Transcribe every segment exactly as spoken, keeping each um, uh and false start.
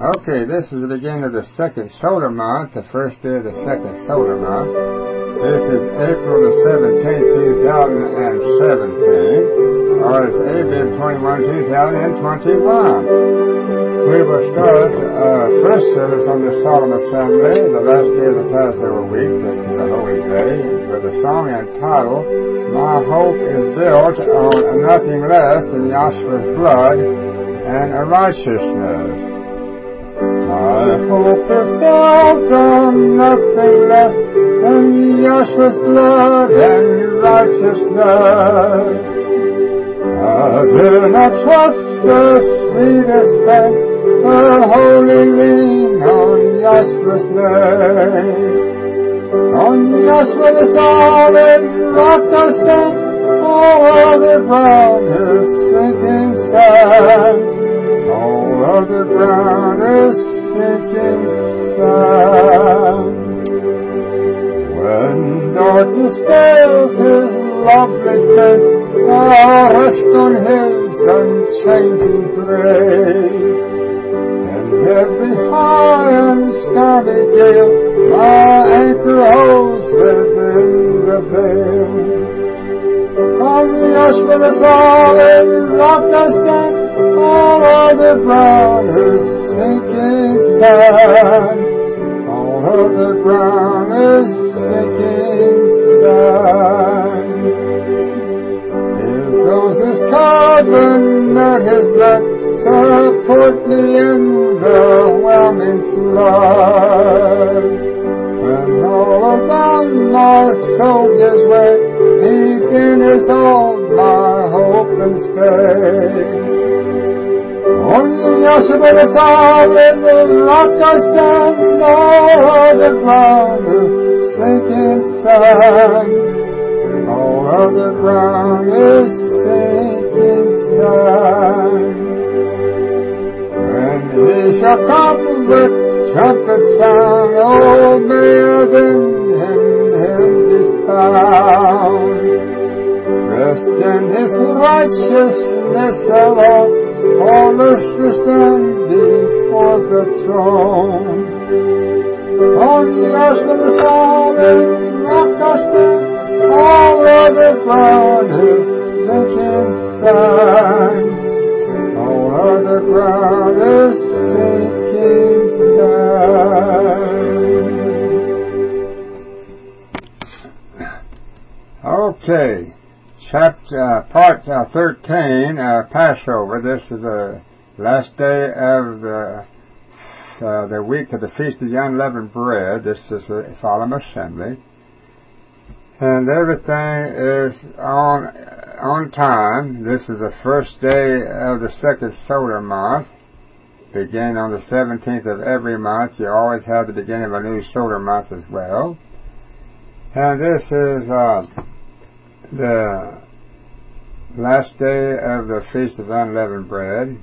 Okay, this is the beginning of the second solar month, the first day of the second solar month. This is April the seventeenth, two thousand seventeen, or it's Abib twenty-one, two thousand twenty-one. We will start uh, first service on the Solemn Assembly, the last day of the Passover week. This is a holy day, with a song entitled, My Hope is Built on Nothing Less Than Yahshua's Blood and Righteousness. My hope is built on nothing less than Yahshua's blood and righteousness. I do not trust the sweetest faith, but wholly lean on Yahshua's name. On Yahshua the solid rock I stand, all other ground is sinking sand. All other ground is sinking sand. When darkness veils his lovely face, I rest on his unchanging grace. In every high and stormy gale, my anchor holds within the veil. On Yahshua the solid rock I stand, all other ground is sinking sand. All other ground is sinking sand. His roses covenant, his blood support me in the whelming flood. When all around my soul gives way, he then is all my hope and stay. On Yahshua the solid rock I stand, all other ground is sinking sand. All other ground is sinking sand. When he shall come with trumpet sound, oh, may then in him be found. Rest in his righteousness alone, all the stand before the throne. On Yahshua the solid rock I stand, all other ground is sinking sand. All other ground is sinking sand. Okay. Chapter, uh, part uh, thirteen, uh, Passover. This is the last day of the uh, the week of the Feast of the Unleavened Bread. This is a solemn assembly. And everything is on on time. This is the first day of the second solar month, beginning on the seventeenth of every month. You always have the beginning of a new solar month as well. And this is uh, the last day of the Feast of Unleavened Bread.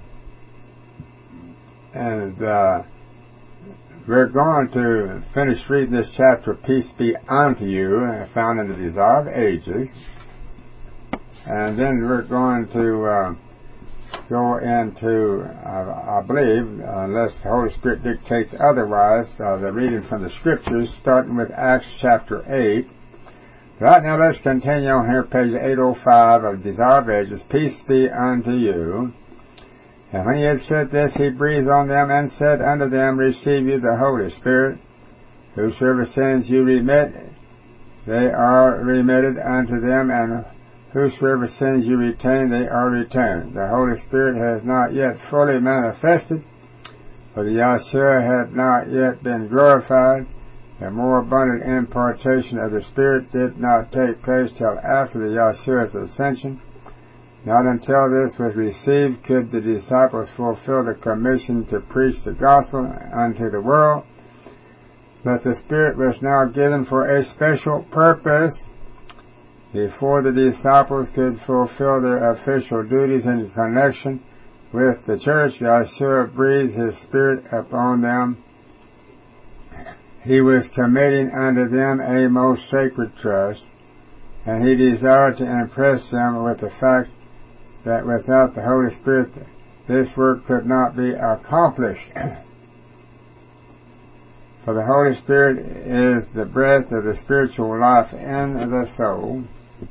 And uh, we're going to finish reading this chapter, Peace Be Unto You, found in the Dissolved Ages. And then we're going to uh, go into, uh, I believe, unless the Holy Spirit dictates otherwise, uh, the reading from the Scriptures, starting with Acts chapter eight. Right now, let's continue on here, page eight oh five of Dissolved Ages. Peace be unto you. And when he had said this, he breathed on them and said unto them, Receive you the Holy Spirit. Whosoever sins you remit, they are remitted unto them, and whosoever sins you retain, they are retained. The Holy Spirit has not yet fully manifested, for the Yahshua had not yet been glorified. The more abundant impartation of the Spirit did not take place till after the Yahshua's ascension. Not until this was received could the disciples fulfill the commission to preach the gospel unto the world. But the Spirit was now given for a special purpose. Before the disciples could fulfill their official duties in connection with the church, Yahshua breathed His Spirit upon them. He was committing unto them a most sacred trust, and He desired to impress them with the fact that without the Holy Spirit this work could not be accomplished. For the Holy Spirit is the breath of the spiritual life in the soul.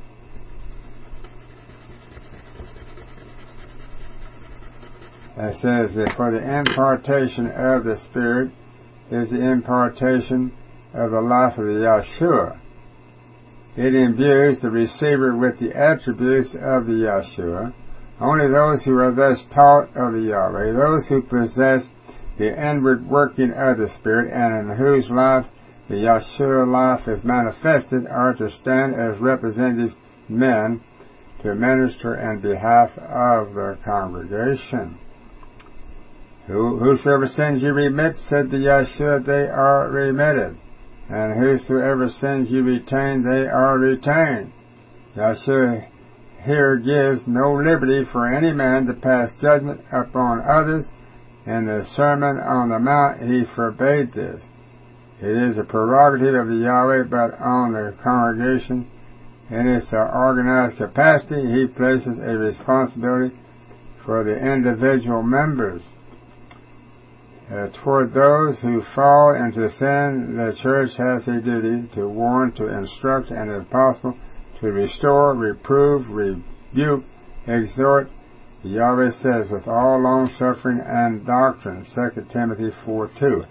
It says that for the impartation of the Spirit is the impartation of the life of the Yeshua. It imbues the receiver with the attributes of the Yeshua. Only those who are thus taught of the Yahweh, those who possess the inward working of the Spirit, and in whose life the Yeshua life is manifested, are to stand as representative men to minister in behalf of the congregation. Who, whosoever sins you remit, said the Yeshua, they are remitted. And whosoever sins you retain, they are retained. Yeshua here gives no liberty for any man to pass judgment upon others. In the Sermon on the Mount, he forbade this. It is a prerogative of the Yahweh, but on the congregation, in its organized capacity, he places a responsibility for the individual members. Uh, toward those who fall into sin, the church has a duty to warn, to instruct, and if possible, to restore, reprove, rebuke, exhort, Yahweh says, with all long-suffering and doctrine, Second Timothy four two.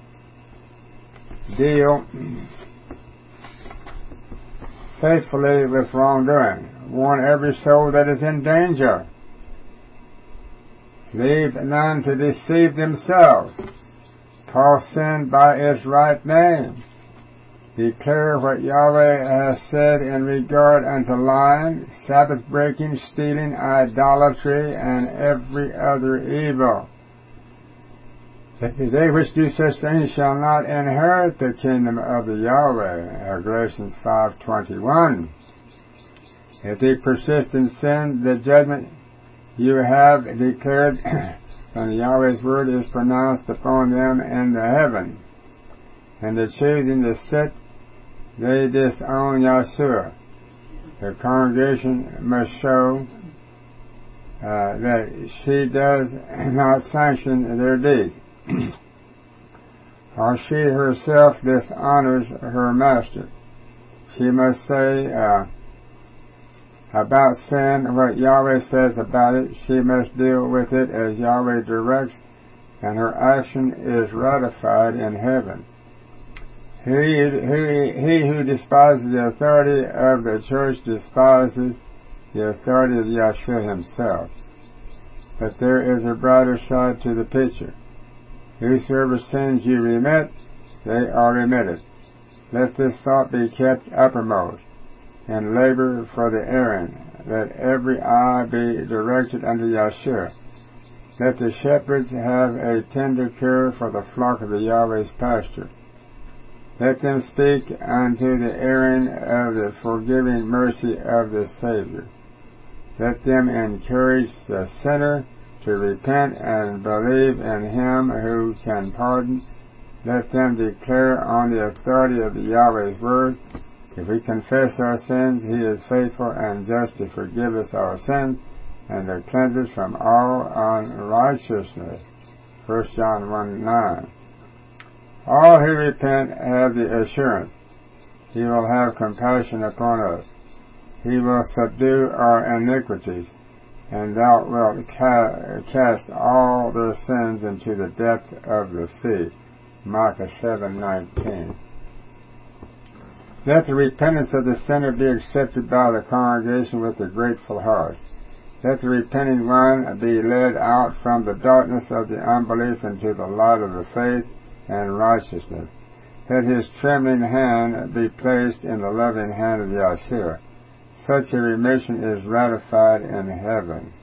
Deal faithfully with wrongdoing. Warn every soul that is in danger. Leave none to deceive themselves. Call sin by its right name. Declare what Yahweh has said in regard unto lying, Sabbath breaking, stealing, idolatry, and every other evil. They which do such things shall not inherit the kingdom of the Yahweh. Galatians five twenty-one. If they persist in sin, the judgment you have declared from the Yahweh's word is pronounced upon them in the heaven. And the choosing to sit, they disown Yeshua. The congregation must show uh, that she does not sanction their deeds, or she herself dishonors her master. She must say uh, about sin what Yahweh says about it. She must deal with it as Yahweh directs, and her action is ratified in heaven. He, he, he who despises the authority of the church despises the authority of Yeshua himself. But there is a brighter side to the picture. Whosoever sins you remit, they are remitted. Let this thought be kept uppermost, and labor for the erring. Let every eye be directed unto Yeshua. Let the shepherds have a tender care for the flock of the Yahweh's pasture. Let them speak unto the erring of the forgiving mercy of the Savior. Let them encourage the sinner to repent and believe in Him who can pardon. Let them declare on the authority of the Yahweh's word, if we confess our sins, He is faithful and just to forgive us our sins and to cleanse us from all unrighteousness. First John one nine. All who repent have the assurance He will have compassion upon us. He will subdue our iniquities, and thou wilt ca- cast all their sins into the depth of the sea. Micah seven nineteen. Let the repentance of the sinner be accepted by the congregation with a grateful heart. Let the repenting one be led out from the darkness of the unbelief into the light of the faith and righteousness. Let his trembling hand be placed in the loving hand of Yeshua. Such a remission is ratified in heaven.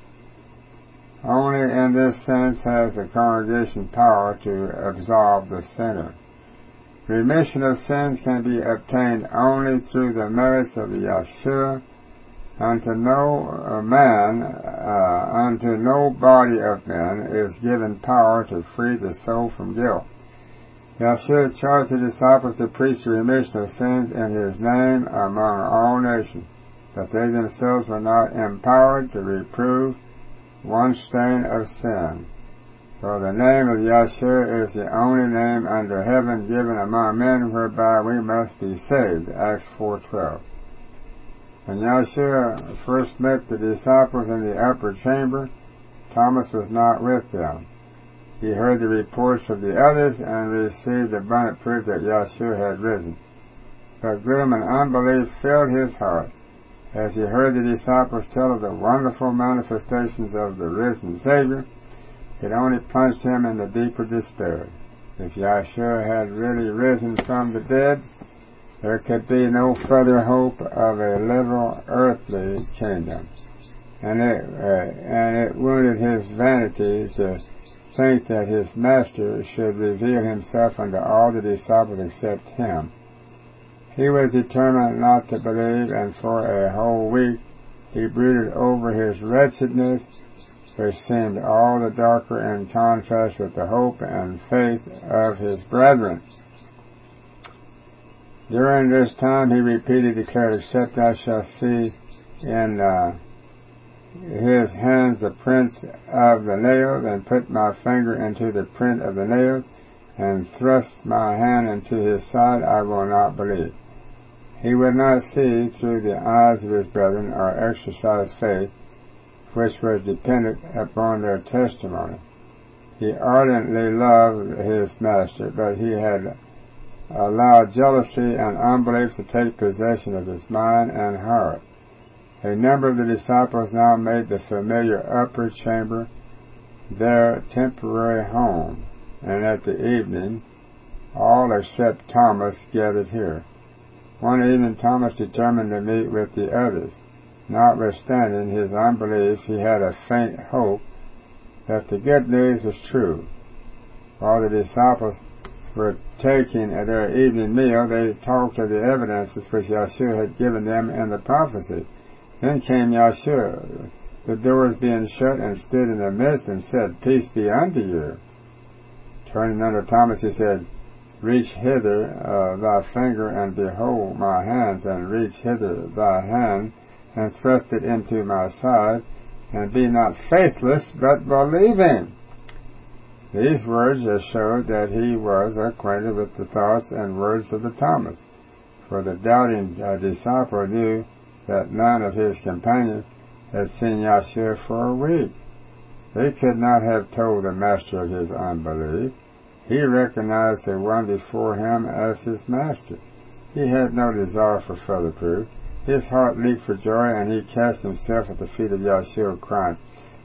Only in this sense has the congregation power to absolve the sinner. Remission of sins can be obtained only through the merits of the Yeshua. Unto no man, uh, unto no body of men is given power to free the soul from guilt. Yeshua charged the disciples to preach the remission of sins in His name among all nations, but they themselves were not empowered to reprove one stain of sin. For the name of Yahshua is the only name under heaven given among men whereby we must be saved. Acts four twelve. When Yahshua first met the disciples in the upper chamber, Thomas was not with them. He heard the reports of the others and received abundant proof that Yahshua had risen. But gloom and unbelief filled his heart as he heard the disciples tell of the wonderful manifestations of the risen Savior. It only plunged him into deeper despair. If Yahshua had really risen from the dead, there could be no further hope of a literal earthly kingdom. And it, uh, and it wounded his vanity to think that his master should reveal himself unto all the disciples except him. He was determined not to believe, and for a whole week he brooded over his wretchedness, which seemed all the darker in contrast with the hope and faith of his brethren. During this time he repeatedly declared, except I shall see in uh, his hands the prints of the nails, and put my finger into the print of the nails, and thrust my hand into his side, I will not believe. He would not see through the eyes of his brethren, or exercise faith, which was dependent upon their testimony. He ardently loved his master, but he had allowed jealousy and unbelief to take possession of his mind and heart. A number of the disciples now made the familiar upper chamber their temporary home, and at the evening all except Thomas gathered here. One evening Thomas determined to meet with the others. Notwithstanding his unbelief, he had a faint hope that the good news was true. While the disciples were taking their evening meal, they talked of the evidences which Yahshua had given them in the prophecy. Then came Yahshua, the doors being shut, and stood in the midst, and said, Peace be unto you. Turning unto Thomas, he said, Reach hither uh, thy finger, and behold my hands, and reach hither thy hand, and thrust it into my side, and be not faithless, but believing. These words just showed that he was acquainted with the thoughts and words of the Thomas, for the doubting uh, disciple knew that none of his companions had seen Yahshua for a week. They could not have told the master of his unbelief. He recognized the one before him as his master. He had no desire for further proof. His heart leaped for joy, and he cast himself at the feet of Yahshua, crying,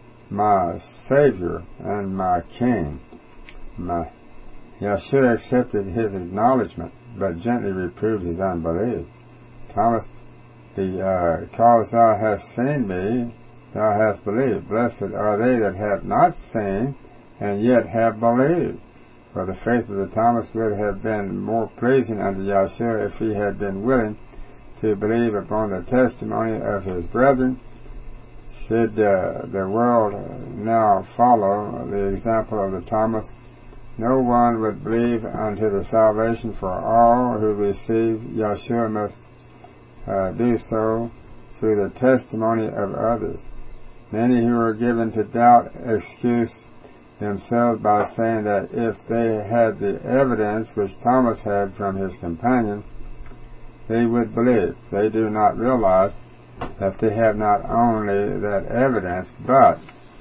My Savior and my King. My... Yahshua accepted his acknowledgement, but gently reproved his unbelief. Thomas, because uh, thou hast seen me, thou hast believed. Blessed are they that have not seen, and yet have believed. For the faith of the Thomas would have been more pleasing unto Yahshua if he had been willing to believe upon the testimony of his brethren. Should uh, the world now follow the example of the Thomas, no one would believe unto the salvation, for all who receive Yahshua must uh, do so through the testimony of others. Many who are given to doubt excuse themselves by saying that if they had the evidence which Thomas had from his companion, they would believe. They do not realize that they have not only that evidence, but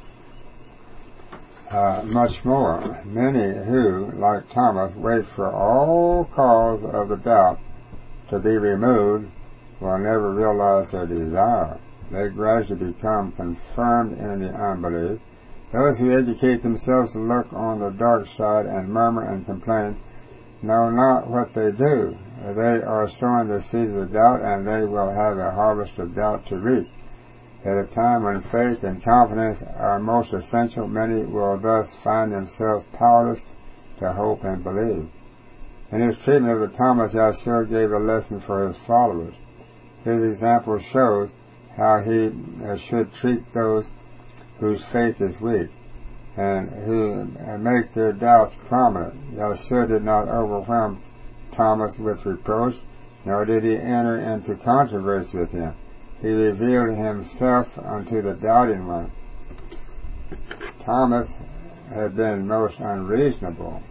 uh, much more. Many who, like Thomas, wait for all cause of the doubt to be removed will never realize their desire. They gradually become confirmed in the unbelief. Those who educate themselves to look on the dark side and murmur and complain know not what they do. They are sowing the seeds of doubt, and they will have a harvest of doubt to reap. At a time when faith and confidence are most essential, many will thus find themselves powerless to hope and believe. In his treatment of the Thomas, Yahshua gave a lesson for his followers. His example shows how he should treat those whose faith is weak, and who make their doubts prominent. Yahshua did not overwhelm Thomas with reproach, nor did he enter into controversy with him. He revealed himself unto the doubting one. Thomas had been most unreasonable.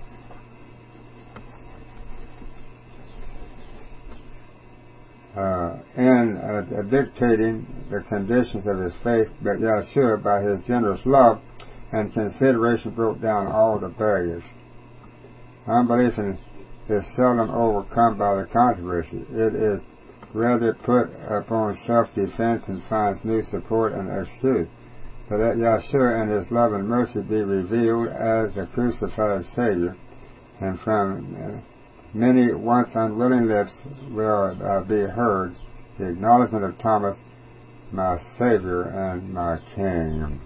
Uh, in uh, dictating the conditions of his faith, but Yahshua, by his generous love and consideration, broke down all the barriers. Unbelief is seldom overcome by the controversy. It is rather put upon self-defense and finds new support and excuse. But that Yahshua and his love and mercy be revealed as a crucified Savior, and from uh, many once unwilling lips will uh, be heard the acknowledgement of Thomas, my Savior and my King.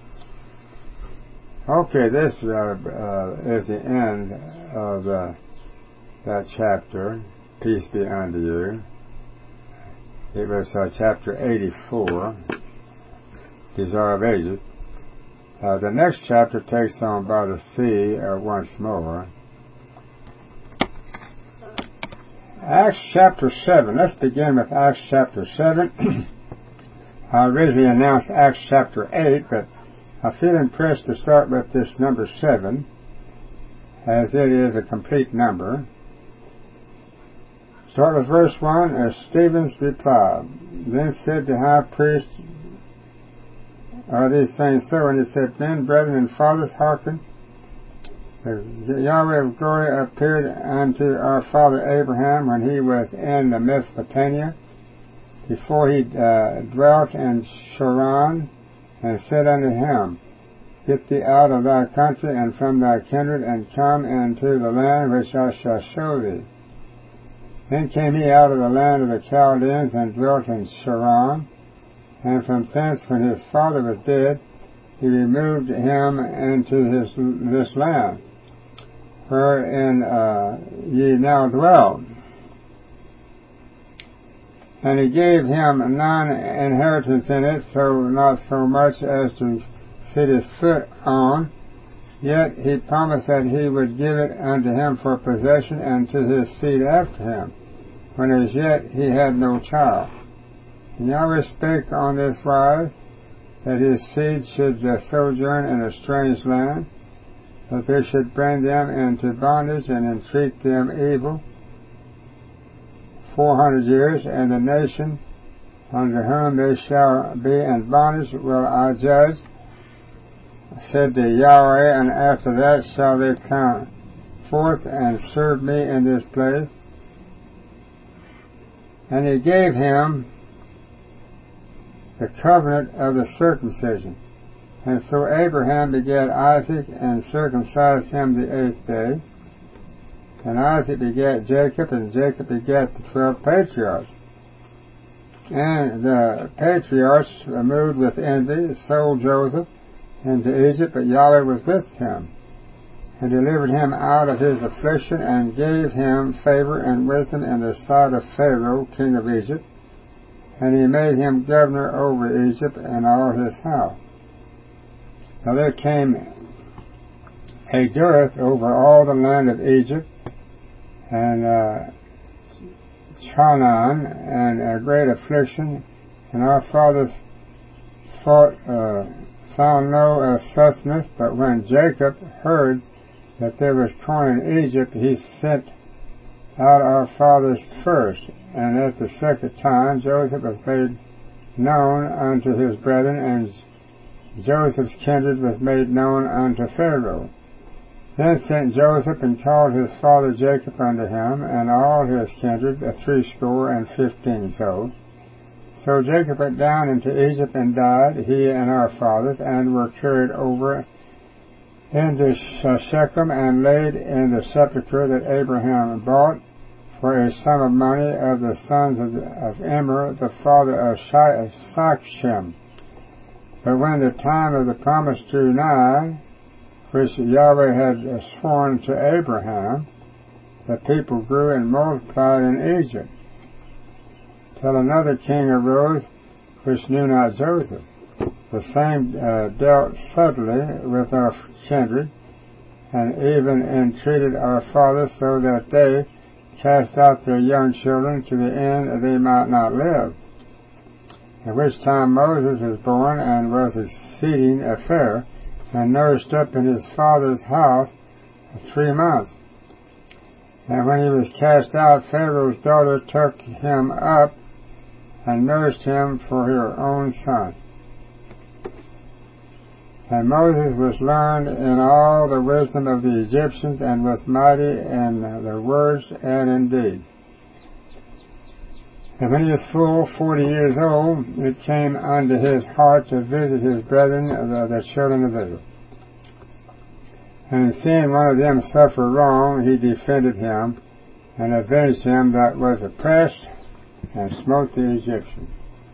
Okay, this uh, uh, is the end of uh, that chapter, Peace be unto you. It was uh, chapter eighty-four, Desire of Ages. Uh, the next chapter takes on by the sea uh, once more. Acts chapter seven. Let's begin with Acts chapter seven. I originally announced Acts chapter eight, but I feel impressed to start with this number seven, as it is a complete number. Start with verse one. As Stephen's replied, then said the high priest, are these things so? And he said, men, brethren, and fathers, hearken. The Yahweh of glory appeared unto our father Abraham when he was in Mesopotamia, before he uh, dwelt in Choran, and said unto him, get thee out of thy country and from thy kindred, and come into the land which I shall show thee. Then came he out of the land of the Chaldeans, and dwelt in Choran, and from thence, when his father was dead, he removed him into his this land, wherein uh, ye now dwell. And he gave him none inheritance in it, so not so much as to set his foot on. Yet he promised that he would give it unto him for possession, and to his seed after him, when as yet he had no child. And Yahweh spake on this wise, that his seed should uh, sojourn in a strange land, that they should bring them into bondage and entreat them evil four hundred years, and the nation under whom they shall be in bondage will I judge, said the Yahweh, and after that shall they come forth and serve me in this place. And he gave him the covenant of the circumcision. And so Abraham begat Isaac, and circumcised him the eighth day. And Isaac begat Jacob, and Jacob begat the twelve patriarchs. And the patriarchs, moved with envy, sold Joseph into Egypt, but Yahweh was with him, and delivered him out of his affliction, and gave him favor and wisdom in the sight of Pharaoh, king of Egypt. And he made him governor over Egypt and all his house. Now there came a dearth over all the land of Egypt, and uh, Canaan, and a great affliction, and our fathers fought, uh, found no uh, sustenance. But when Jacob heard that there was corn in Egypt, he sent out our fathers first. And at the second time Joseph was made known unto his brethren, and Joseph's kindred was made known unto Pharaoh. Then sent Joseph and called his father Jacob unto him, and all his kindred, a threescore and fifteen souls. So Jacob went down into Egypt and died, he and our fathers, and were carried over into Shechem, and laid in the sepulchre that Abraham bought for a sum of money of the sons of, of Immer, the father of Shechem. But when the time of the promise drew nigh, which Yahweh had sworn to Abraham, the people grew and multiplied in Egypt, till another king arose, which knew not Joseph. The same uh, dealt subtly with our kindred, and even entreated our fathers, so that they cast out their young children, to the end that they might not live. At which time Moses was born, and was exceeding fair, and nourished up in his father's house three months. And when he was cast out, Pharaoh's daughter took him up and nursed him for her own son. And Moses was learned in all the wisdom of the Egyptians, and was mighty in their words and in deeds. And when he was full forty years old, it came unto his heart to visit his brethren, the, the children of Israel. And seeing one of them suffer wrong, he defended him, and avenged him that was oppressed, and smote the Egyptian.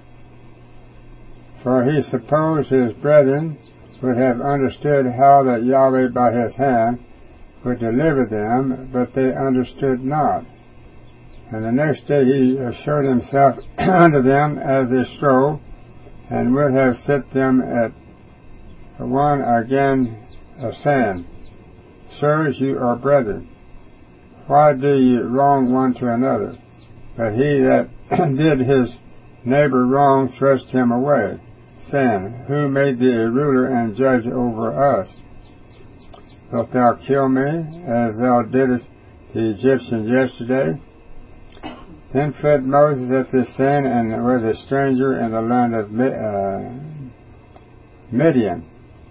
For he supposed his brethren would have understood how that Yahweh by his hand would deliver them, but they understood not. And the next day he showed himself unto them as they strove, and would have set them at one again, saying, Sirs, you are brethren. Why do ye wrong one to another? But he that did his neighbor wrong thrust him away, saying, Who made thee a ruler and judge over us? Wilt thou kill me, as thou didst the Egyptians yesterday? Then fled Moses at this saying, and was a stranger in the land of uh, Midian.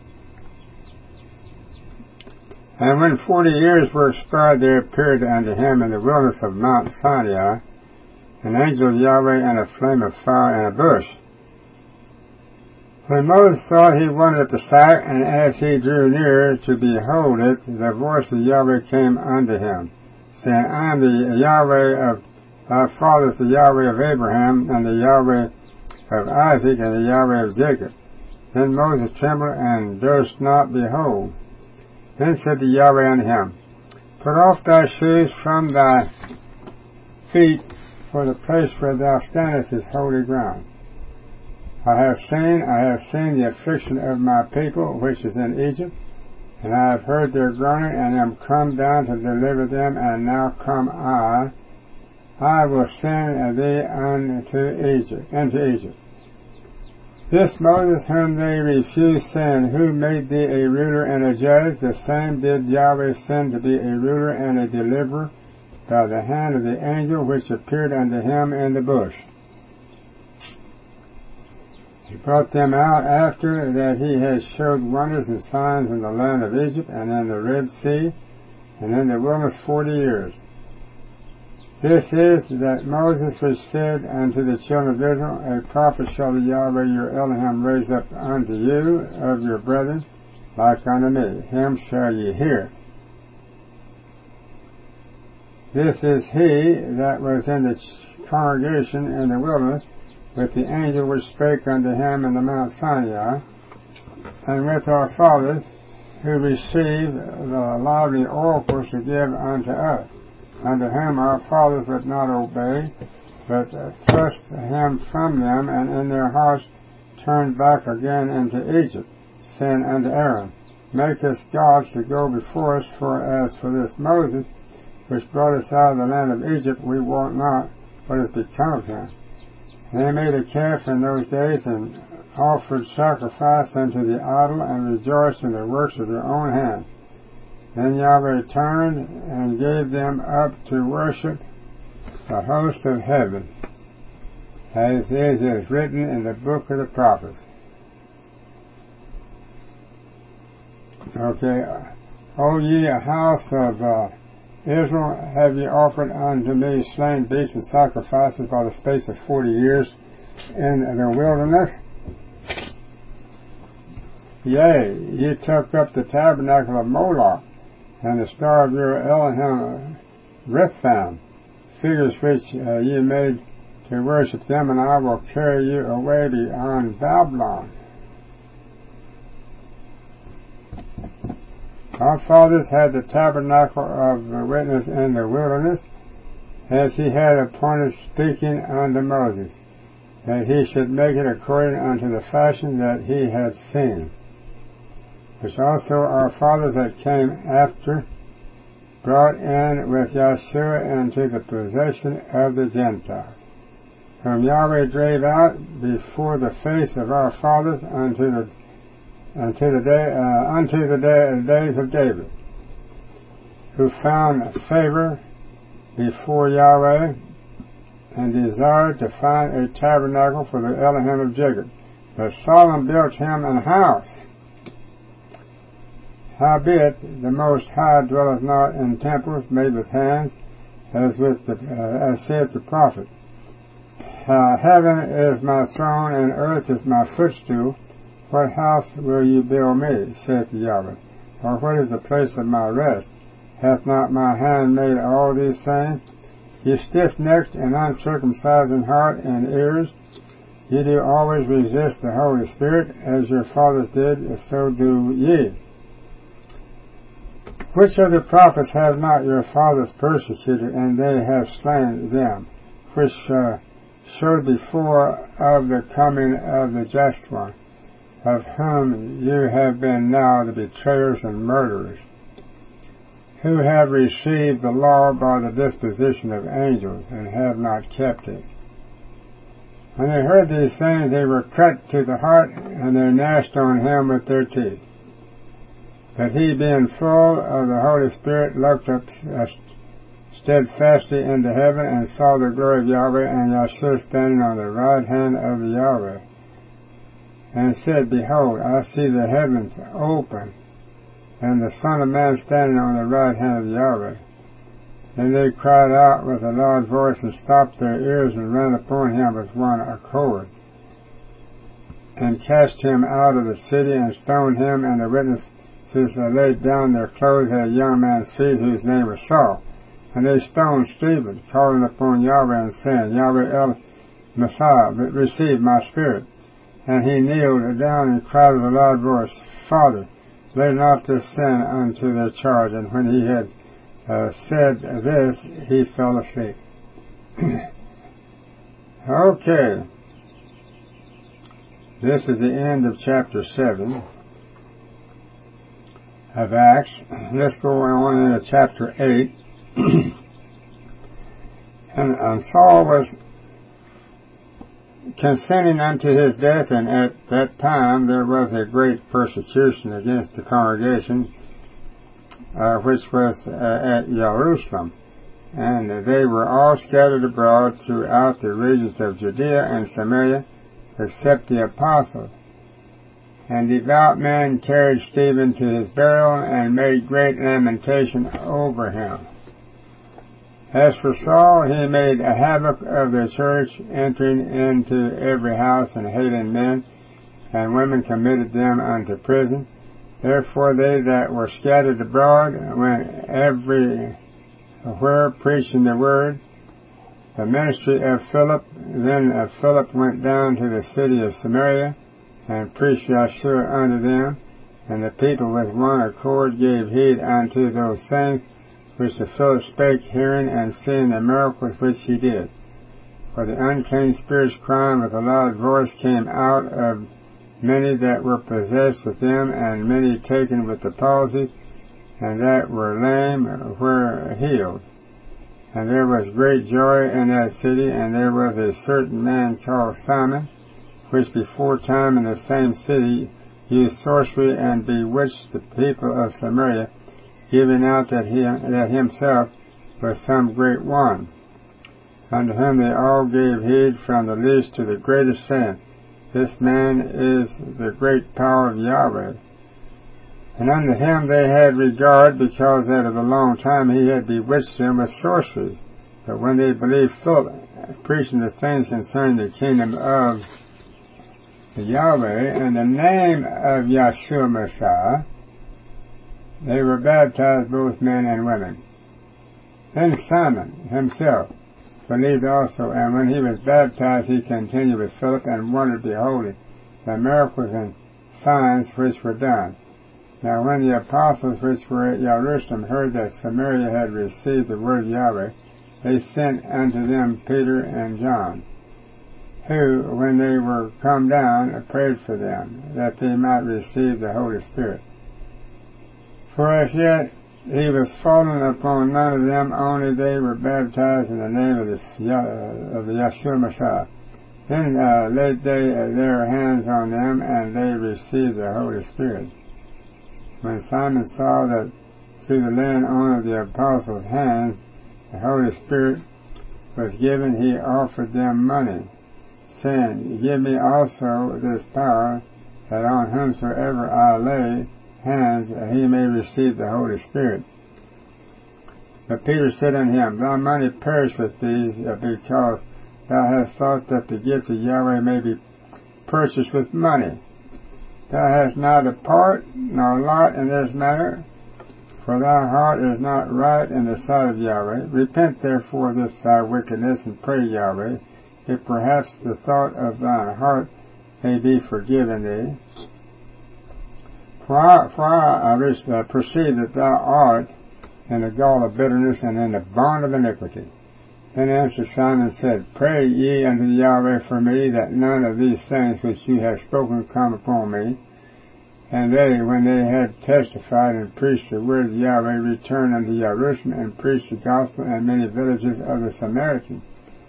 And when forty years were expired, there appeared unto him in the wilderness of Mount Sinai an angel of Yahweh in a flame of fire in a bush. When Moses saw it, he wondered at the sight, and as he drew near to behold it, the voice of Yahweh came unto him, saying, I am the Yahweh of thy fathers, the Yahweh of Abraham, and the Yahweh of Isaac, and the Yahweh of Jacob. Then Moses trembled, and durst not behold. Then said the Yahweh unto him, Put off thy shoes from thy feet, for the place where thou standest is holy ground. I have seen, I have seen the affliction of my people, which is in Egypt, and I have heard their groaning, and am come down to deliver them, and now come I, I will send thee unto Egypt, into Egypt. This Moses whom they refused, saying, Who made thee a ruler and a judge? The same did Yahweh send to be a ruler and a deliverer by the hand of the angel which appeared unto him in the bush. He brought them out after that he had showed wonders and signs in the land of Egypt, and in the Red Sea, and in the wilderness forty years. This is that Moses which said unto the children of Israel, A prophet shall the Yahweh your Elohim raise up unto you of your brethren, like unto me. Him shall ye hear. This is he that was in the congregation in the wilderness with the angel which spake unto him in the Mount Sinai, and with our fathers who received the lively oracles to give unto us, unto whom our fathers would not obey, but thrust him from them, and in their hearts turned back again into Egypt, saying unto Aaron, Make us gods to go before us, for as for this Moses, which brought us out of the land of Egypt, we wot not what has become of him. And they made a calf in those days, and offered sacrifice unto the idol, and rejoiced in the works of their own hand. Then Yahweh turned and gave them up to worship the host of heaven, as is, is written in the book of the prophets. Okay, O ye house of uh, Israel, have ye offered unto me slain beasts and sacrifices by the space of forty years in the wilderness? Yea, ye took up the tabernacle of Moloch, and the star of your Elohim Rephaim, figures which uh, ye made to worship them, and I will carry you away beyond Babylon. Our fathers had the tabernacle of the witness in the wilderness, as he had appointed, speaking unto Moses, that he should make it according unto the fashion that he had seen, which also our fathers that came after brought in with Yahshua into the possession of the Gentiles, whom Yahweh drave out before the face of our fathers unto the unto the day, uh, unto the day, days of David, who found favor before Yahweh and desired to find a tabernacle for the Elohim of Jacob. But Solomon built him an house. Howbeit, the Most High dwelleth not in temples made with hands, as with the, uh, as saith the prophet. Uh, heaven is my throne, and earth is my footstool. What house will you build me, saith Yahweh? Or what is the place of my rest? Hath not my hand made all these things? Ye stiff-necked and uncircumcised in heart and ears, ye do always resist the Holy Spirit, as your fathers did, so do ye. Which of the prophets have not your fathers persecuted, and they have slain them, which uh, showed before of the coming of the Just One, of whom you have been now the betrayers and murderers, who have received the law by the disposition of angels, and have not kept it. When they heard these things, they were cut to the heart, and they gnashed on him with their teeth. But he, being full of the Holy Spirit, looked up uh, steadfastly into heaven, and saw the glory of Yahweh, and Yahshua standing on the right hand of the Yahweh, and said, Behold, I see the heavens open, and the Son of Man standing on the right hand of Yahweh. Then they cried out with a loud voice, and stopped their ears, and ran upon him with one accord, and cast him out of the city, and stoned him. And the witnesses uh, laid down their clothes at a young man's feet, whose name was Saul. And they stoned Stephen, calling upon Yahweh, and saying, Yahweh El Messiah, receive my spirit. And he kneeled down and cried with a loud voice, Father, lay not this sin unto their charge. And when he had uh, said this, he fell asleep. Okay. This is the end of chapter seven of Acts. Let's go on into chapter eight. and, and Saul was consenting unto his death, and at that time there was a great persecution against the congregation, uh, which was uh, at Jerusalem, and they were all scattered abroad throughout the regions of Judea and Samaria, except the apostles. And devout men carried Stephen to his burial, and made great lamentation over him. As for Saul, he made a havoc of the church, entering into every house and hating men and women, committed them unto prison. Therefore they that were scattered abroad went everywhere preaching the word. The ministry of Philip, then uh, Philip went down to the city of Samaria, and preached Yahshua unto them. And the people with one accord gave heed unto those things which the Philip spake, hearing and seeing the miracles which he did. For the unclean spirits, crying with a loud voice, came out of many that were possessed with them, and many taken with the palsy, and that were lame were healed. And there was great joy in that city. And there was a certain man called Simon, which before time in the same city used sorcery, and bewitched the people of Samaria, giving out that he that himself was some great one, unto whom they all gave heed, from the least to the greatest, saying, This man is the great power of Yahweh. And unto him they had regard, because that of a long time he had bewitched them with sorceries. But when they believed Philip, preaching the things concerning the kingdom of Yahweh and the name of Yahshua Messiah, they were baptized, both men and women. Then Simon himself believed also, and when he was baptized, he continued with Philip, and wondered, beholding the miracles and signs which were done. Now when the apostles which were at Jerusalem heard that Samaria had received the word of Yahweh, they sent unto them Peter and John, who, when they were come down, prayed for them, that they might receive the Holy Spirit. For as yet he was fallen upon none of them, only they were baptized in the name of the, of the Yahshua Messiah. Then uh, laid they uh, their hands on them, and they received the Holy Spirit. When Simon saw that through the laying on of the apostles' hands the Holy Spirit was given, he offered them money, saying, Give me also this power, that on whomsoever I lay hands he may receive the Holy Spirit. But Peter said unto him, Thy money perish with thee, because thou hast thought that the gift of Yahweh may be purchased with money. Thou hast neither part nor lot in this matter, for thy heart is not right in the sight of Yahweh. Repent therefore of this thy wickedness, and pray Yahweh, if perhaps the thought of thine heart may be forgiven thee. For I, for I, I perceive that thou art in the gall of bitterness and in the bond of iniquity. Then answered Simon and said, Pray ye unto Yahweh for me, that none of these things which you have spoken come upon me. And they, when they had testified and preached the word of Yahweh, returned unto Jerusalem and preached the gospel in many villages of the Samaritans.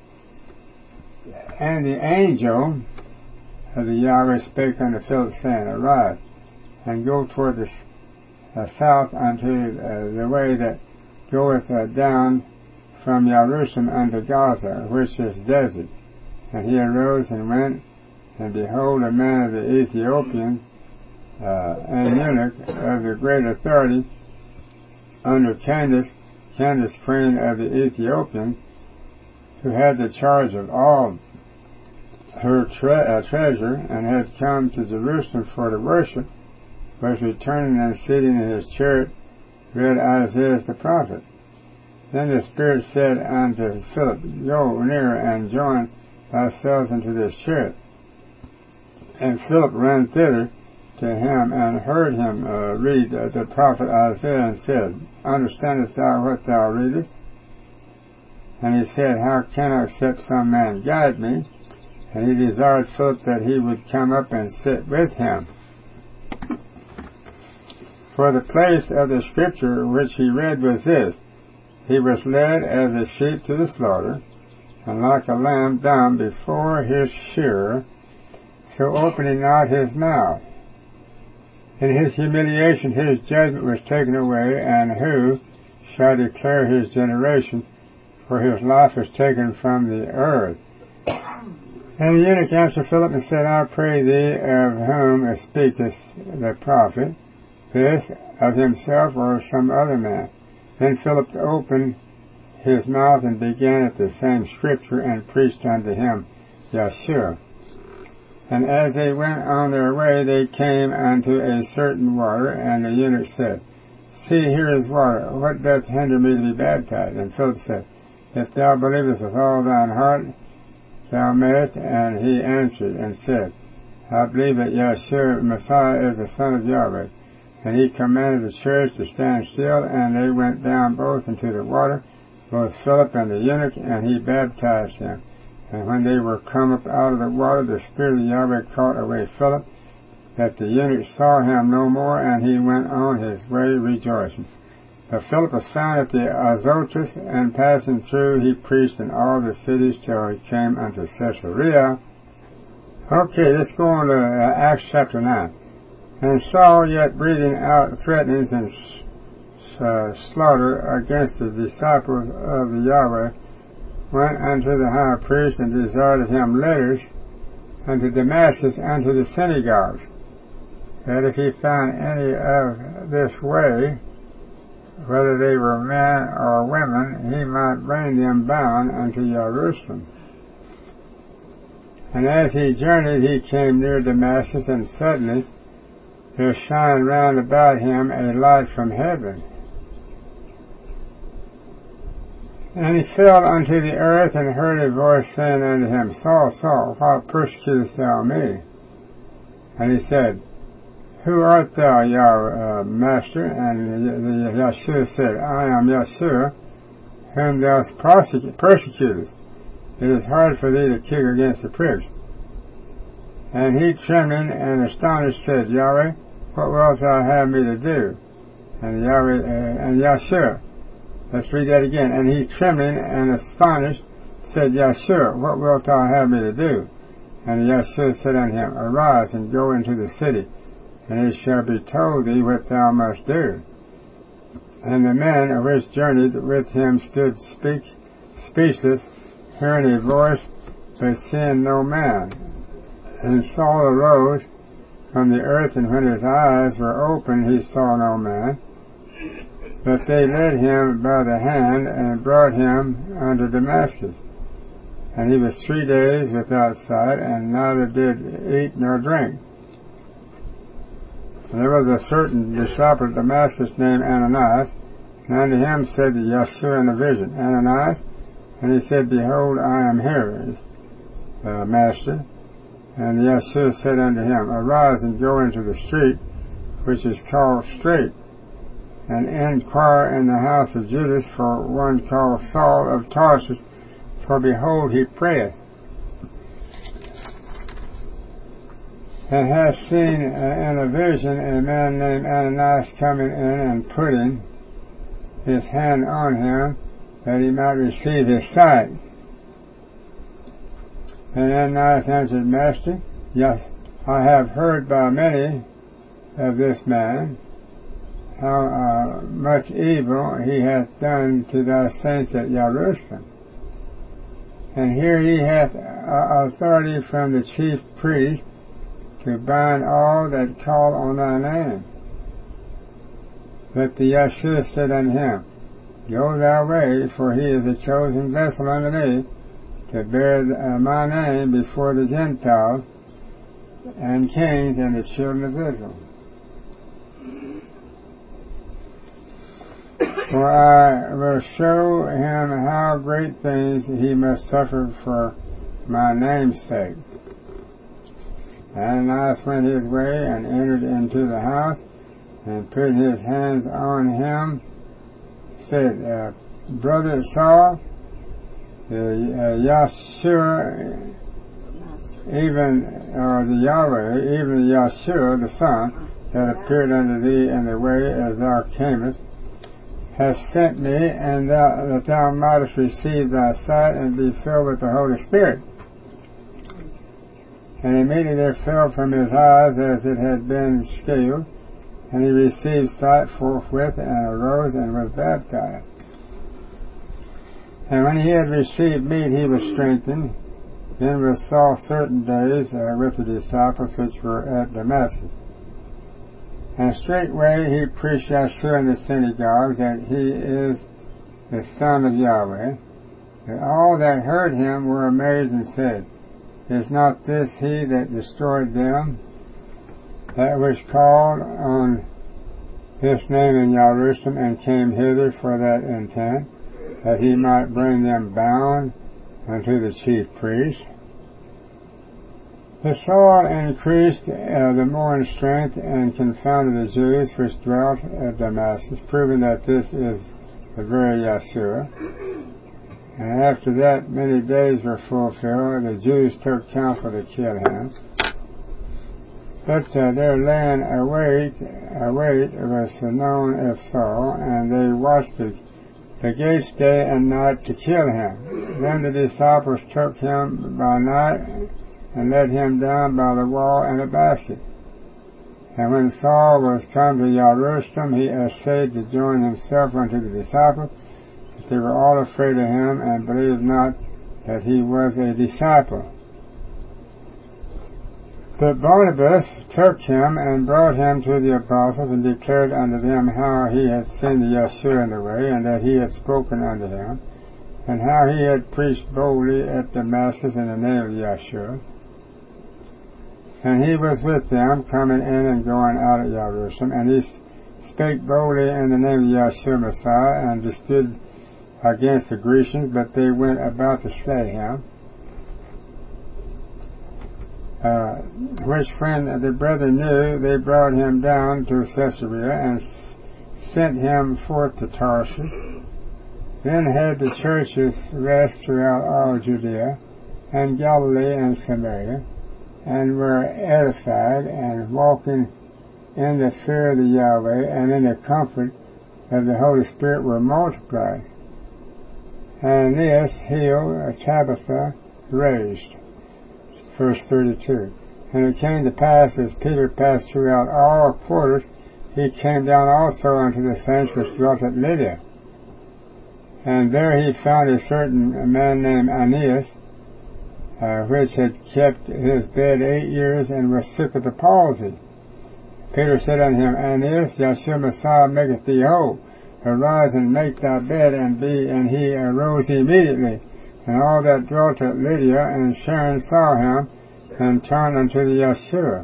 And the angel of the Yahweh spake unto Philip, saying, Arise, and go toward the uh, south unto uh, the way that goeth uh, down from Jerusalem unto Gaza, which is desert. And he arose and went, and behold, a man of the Ethiopian, uh, an eunuch of the great authority, under Candace, Candace queen of the Ethiopians, who had the charge of all her tre- uh, treasure, and had come to Jerusalem for to worship, was returning and sitting in his chariot, read Isaiah the prophet. Then the Spirit said unto Philip, Go near and join thyself into this chariot. And Philip ran thither to him, and heard him uh, read uh, the prophet Isaiah, and said, Understandest thou what thou readest? And he said, How can I, except some man guide me? And he desired Philip that he would come up and sit with him. For the place of the scripture which he read was this, He was led as a sheep to the slaughter, and like a lamb dumb before his shearer, so opening not his mouth. In his humiliation his judgment was taken away, and who shall declare his generation? For his life was taken from the earth. And the eunuch answered Philip and said, I pray thee, of whom speaketh the prophet, this of himself or of some other man? Then Philip opened his mouth and began at the same scripture, and preached unto him Yeshua. And as they went on their way, they came unto a certain water, and the eunuch said, See, here is water. What doth hinder me to be baptized? And Philip said, If thou believest with all thine heart, thou mayest. And he answered and said, I believe that Yeshua, Messiah, is the Son of Yahweh. And he commanded the church to stand still, and they went down both into the water, both Philip and the eunuch, and he baptized him. And when they were come up out of the water, the Spirit of Yahweh caught away Philip, that the eunuch saw him no more, and he went on his way rejoicing. But Philip was found at the Azotus, and passing through, he preached in all the cities till he came unto Caesarea. Okay, let's go on to uh, Acts chapter nine. And Saul, yet breathing out threatenings and uh, slaughter against the disciples of the Yahweh, went unto the high priest, and desired of him letters unto Damascus, unto the synagogues, that if he found any of this way, whether they were men or women, he might bring them bound unto Jerusalem. And as he journeyed, he came near Damascus, and suddenly there shined round about him a light from heaven. And he fell unto the earth, and heard a voice saying unto him, Saul, Saul, why persecutest thou me? And he said, Who art thou, Yah, uh, Master? And Yeshua said, I am Yeshua, whom thou persecutest. It is hard for thee to kick against the pricks. And he, trembling and astonished, said, Yahweh, what wilt thou have me to do? And Yahweh, uh, and Yeshua, let's read that again. And he, trembling and astonished, said, Yeshua, what wilt thou have me to do? And Yeshua said unto him, Arise, and go into the city, and it shall be told thee what thou must do. And the men which journeyed with him stood speak, speechless, hearing a voice, but seeing no man. And Saul arose from the earth, and when his eyes were opened, he saw no man. But they led him by the hand, and brought him unto Damascus. And he was three days without sight, and neither did eat nor drink. And there was a certain disciple of Damascus named Ananias, and unto him said Yeshua in a vision, Ananias? And he said, Behold, I am here, uh, Master. And Yeshua said unto him, Arise, and go into the street, which is called Straight, and inquire in the house of Judas for one called Saul of Tarsus, for behold, he prayeth, and hath seen uh, in a vision a man named Ananias coming in and putting his hand on him, that he might receive his sight. And Ananias answered, Master, yes, I have heard by many of this man, how uh, much evil he hath done to thy saints at Jerusalem. And here he hath uh, authority from the chief priest to bind all that call on thy name. But the Yeshua said unto him, Go thy way, for he is a chosen vessel unto me, to bear uh, my name before the Gentiles and kings and the children of Israel. For I will show him how great things he must suffer for my name's sake. Ananias went his way and entered into the house, and putting his hands on him, said, uh, Brother Saul, the uh, Yeshua, even, or the Yahweh, even Yeshua, the Son, that appeared unto thee in the way as thou camest, has sent me, and thou, that thou mightest receive thy sight and be filled with the Holy Spirit. And immediately there fell from his eyes as it had been scaled, and he received sight forthwith, and arose and was baptized. And when he had received meat, he was strengthened. Then was Saul certain days uh, with the disciples which were at Damascus. And straightway he preached Yeshua in the synagogues, that he is the Son of Yahweh. And all that heard him were amazed and said, Is not this he that destroyed them that was called on his name in Jerusalem, and came hither for that intent, that he might bring them bound unto the chief priest? The Saul increased uh, the more in strength, and confounded the Jews which dwelt at Damascus, proving that this is the very Yeshua. And after that many days were fulfilled, the Jews took counsel to kill him. But uh, their land await, await was known of Saul, and they watched the, the gates day and night to kill him. Then the disciples took him by night, and let him down by the wall in a basket. And when Saul was come to Jerusalem, he essayed to join himself unto the disciples, but they were all afraid of him, and believed not that he was a disciple. But Barnabas took him, and brought him to the apostles, and declared unto them how he had seen the Yeshua in the way, and that he had spoken unto him, and how he had preached boldly at Damascus in the name of Yeshua. And he was with them, coming in and going out of Jerusalem, and he spake boldly in the name of Yeshua Messiah, and disputed against the Grecians, but they went about to slay him. Uh, which when the brethren knew, they brought him down to Caesarea, and s- sent him forth to Tarsus. Then had the churches rest throughout all Judea, and Galilee, and Samaria, and were edified, and walking in the fear of the Yahweh, and in the comfort of the Holy Spirit were multiplied. And Aeneas healed, Tabitha raised. verse thirty-two. And it came to pass, as Peter passed throughout all quarters, he came down also unto the saints which dwelt at Lydda. And there he found a certain man named Aeneas, uh, which had kept his bed eight years, and was sick of the palsy. Peter said unto him, Aeneas, Yeshua Messiah maketh thee whole. Arise and make thy bed, and be. And he arose immediately. And all that dwelt at Lydda and Sharon saw him, and turned unto the Yeshua.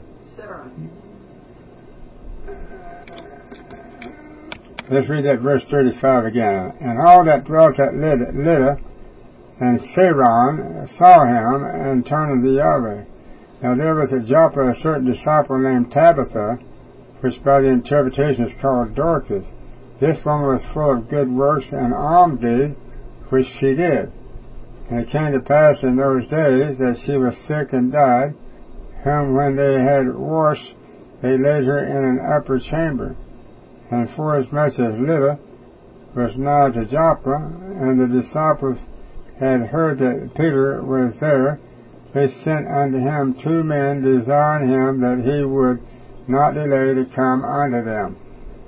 Let's read that verse thirty-five again. And all that dwelt at Lydda and Saron saw him, and turned unto Yahweh. Now there was at Joppa a certain disciple named Tabitha, which by the interpretation is called Dorcas. This woman was full of good works and alms deeds, which she did. And it came to pass in those days that she was sick and died, whom when they had washed, they laid her in an upper chamber. And forasmuch as Lydda was nigh to Joppa, and the disciples had heard that Peter was there, they sent unto him two men, desiring him that he would not delay to come unto them.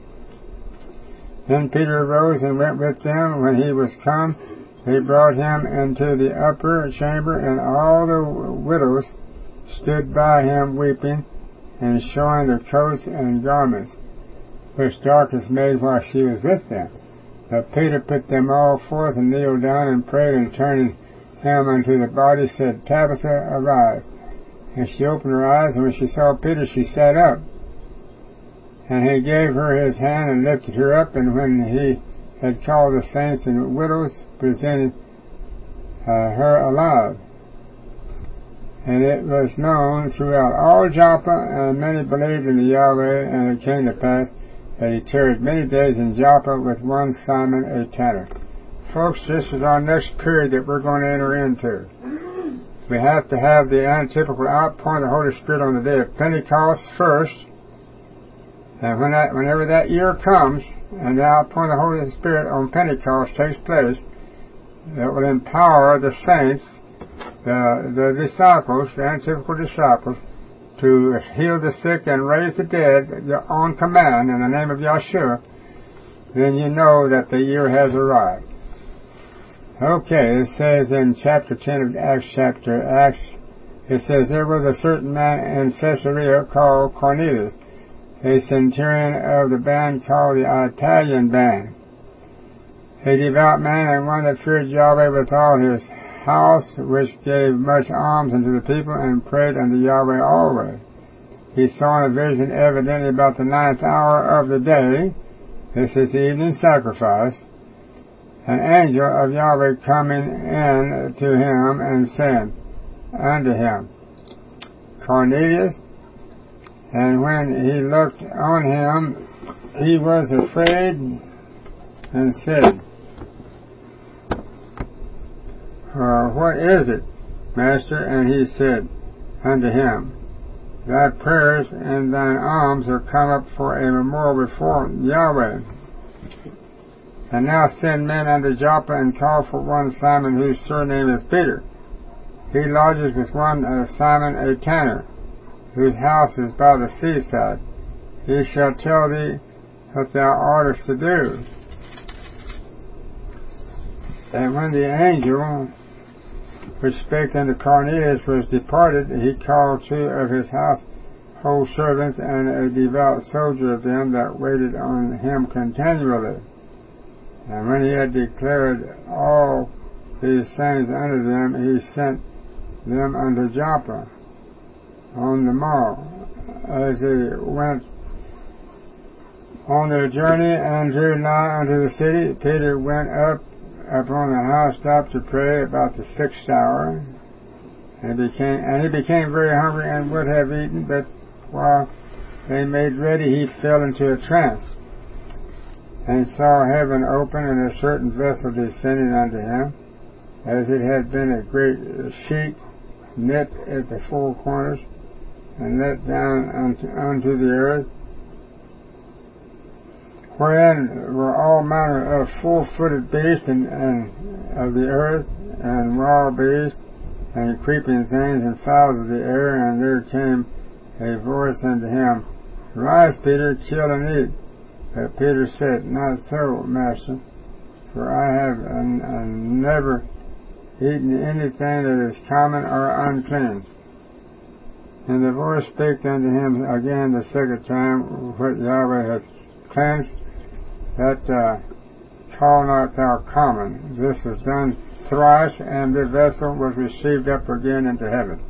Then Peter arose and went with them. When he was come, they brought him into the upper chamber, and all the widows stood by him weeping, and showing their coats and garments, which Dorcas made while she was with them. But Peter put them all forth, and kneeled down, and prayed, and turning him unto the body, said, Tabitha, arise. And she opened her eyes, and when she saw Peter, she sat up. And he gave her his hand, and lifted her up, and when he had called the saints and widows, presented uh, her alive. And it was known throughout all Joppa, and many believed in the Yahweh. And it came to pass that he tarried many days in Joppa with one Simon a tanner. Folks, this is our next period that we're going to enter into. We have to have the anticipical outpouring of the Holy Spirit on the day of Pentecost first. And when that, whenever that year comes, and the outpouring of the Holy Spirit on Pentecost takes place, that will empower the saints, the, the disciples, the anticipical disciples, to heal the sick and raise the dead on command in the name of Yeshua, then you know that the year has arrived. Okay, it says in chapter ten of Acts chapter Acts, it says, there was a certain man in Caesarea called Cornelius, a centurion of the band called the Italian band, a devout man and one that feared Yahweh with all his house, which gave much alms unto the people, and prayed unto Yahweh always. He saw in a vision, evidently about the ninth hour of the day, this is the evening sacrifice, an angel of Yahweh coming in to him, and said unto him, Cornelius. And when he looked on him, he was afraid, and said, uh, What is it, Master? And he said unto him, Thy prayers and thine alms are come up for a memorial before Yahweh. And now send men unto Joppa, and call for one Simon, whose surname is Peter. He lodges with one uh, Simon a tanner, whose house is by the seaside. He shall tell thee what thou oughtest to do. And when the angel which spake unto Cornelius was departed, he called two of his household servants, and a devout soldier of them that waited on him continually. And when he had declared all these things unto them, he sent them unto Joppa. On the morrow, as they went on their journey and drew nigh unto the city, Peter went up upon the housetop to pray about the sixth hour. And he became, and he became very hungry, and would have eaten, but while they made ready, he fell into a trance, and saw heaven open, and a certain vessel descending unto him, as it had been a great sheet knit at the four corners, and let down unto, unto the earth, wherein were all manner of four-footed beasts and, and of the earth, and wild beasts, and creeping things and fowls of the air, and there came a voice unto him, Rise, Peter, kill and eat. But Peter said, Not so, Master, for I have uh, uh, never eaten anything that is common or unclean. And the voice spake unto him again the second time, What Yahweh hath cleansed, that uh, call not thou common. This was done thrice, and the vessel was received up again into heaven.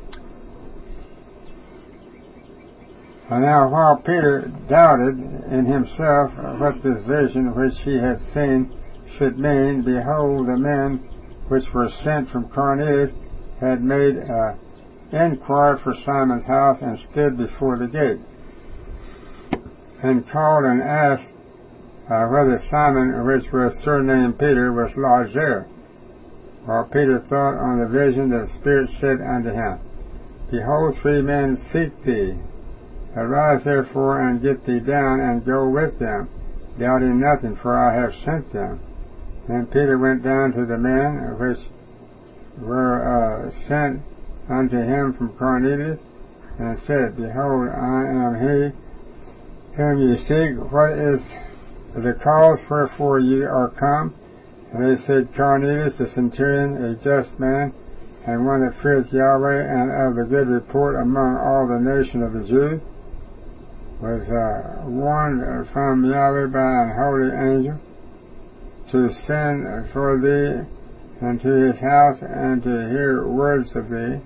And now while Peter doubted in himself what this vision which he had seen should mean, behold, the men which were sent from Cornelius had made uh, inquiry for Simon's house, and stood before the gate, and called and asked uh, whether Simon, which was surnamed Peter, was lodged there. While Peter thought on the vision, the Spirit said unto him, Behold, three men seek thee. Arise therefore, and get thee down, and go with them, doubting nothing, for I have sent them. And Peter went down to the men which were uh, sent unto him from Cornelius, and said, Behold, I am he whom ye seek. What is the cause wherefore ye are come? And they said, Cornelius, the centurion, a just man, and one that feareth Yahweh, and of the good report among all the nation of the Jews, was uh, warned from Yahweh by an holy angel to send for thee into his house, and to hear words of thee.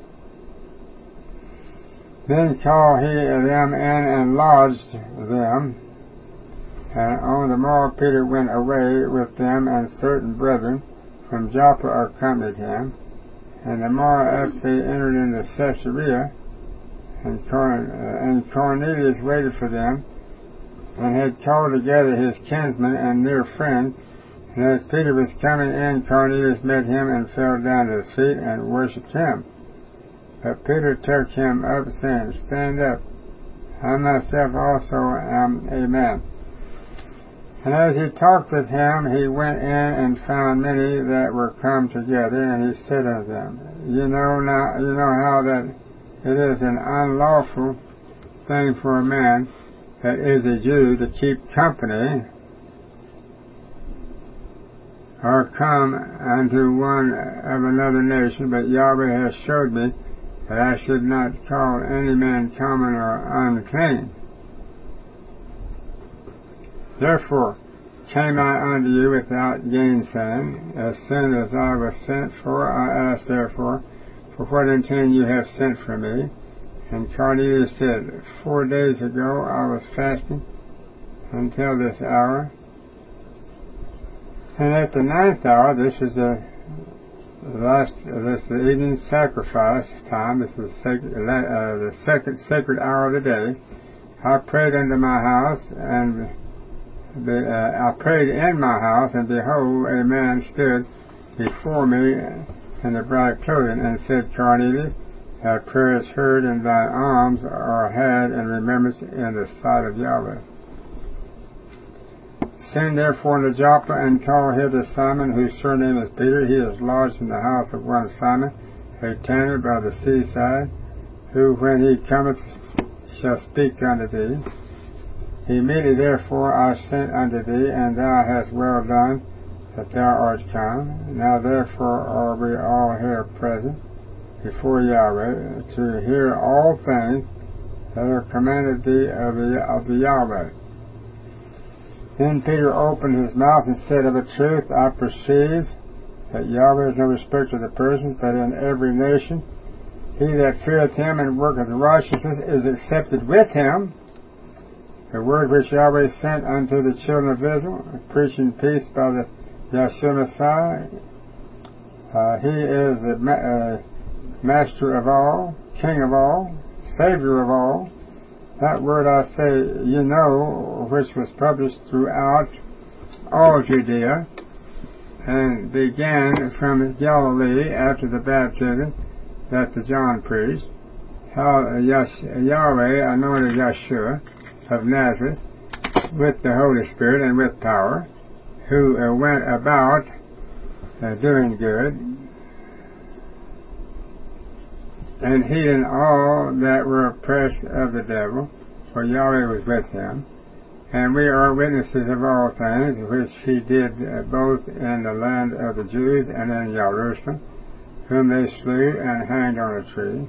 Then called he them in and lodged them. And on the morrow Peter went away with them, and certain brethren from Joppa accompanied him. And the morrow after they entered into Caesarea, and, Corn- uh, and Cornelius waited for them, and had called together his kinsmen and near friend. And as Peter was coming in, Cornelius met him, and fell down at his feet, and worshipped him. But Peter took him up, saying, Stand up, I myself also am a man. And as he talked with him, he went in and found many that were come together, and he said unto them, You know now, you know how that it is an unlawful thing for a man that is a Jew to keep company or come unto one of another nation, but Yahweh has showed me that I should not call any man common or unclean. Therefore came I unto you without gainsaying, as soon as I was sent for. I asked therefore, For what intent you have sent for me? And Cornelius said, Four days ago I was fasting until this hour. And at the ninth hour, this is the last, this is the evening sacrifice time. This is the, sacred, uh, the second sacred hour of the day. I prayed unto my house, and the, uh, I prayed in my house, and behold, a man stood before me in the bright clothing, and said, Cornelius, thy prayer is heard, and thy alms are had in remembrance in the sight of Yahweh. Send therefore unto Joppa, and call hither Simon, whose surname is Peter. He is lodged in the house of one Simon, a tanner by the seaside, who, when he cometh, shall speak unto thee. Immediately therefore I sent unto thee, and thou hast well done that thou art come. Now therefore are we all here present before Yahweh, to hear all things that are commanded thee of the, of the Yahweh. Then Peter opened his mouth and said, Of a truth I perceive that Yahweh is no respecter of the persons, but in every nation he that feareth him and worketh righteousness is accepted with him. The word which Yahweh sent unto the children of Israel, preaching peace by the Yeshua Messiah. Uh, he is the ma- uh, master of all, king of all, savior of all. That word I say, you know, which was published throughout all Judea, and began from Galilee after the baptism that the John preached, how Yahweh anointed Yeshua of Nazareth with the Holy Spirit and with power, who uh, went about uh, doing good and healing all that were oppressed of the devil, for Yahweh was with him. And we are witnesses of all things which he did uh, both in the land of the Jews and in Jerusalem, whom they slew and hanged on a tree.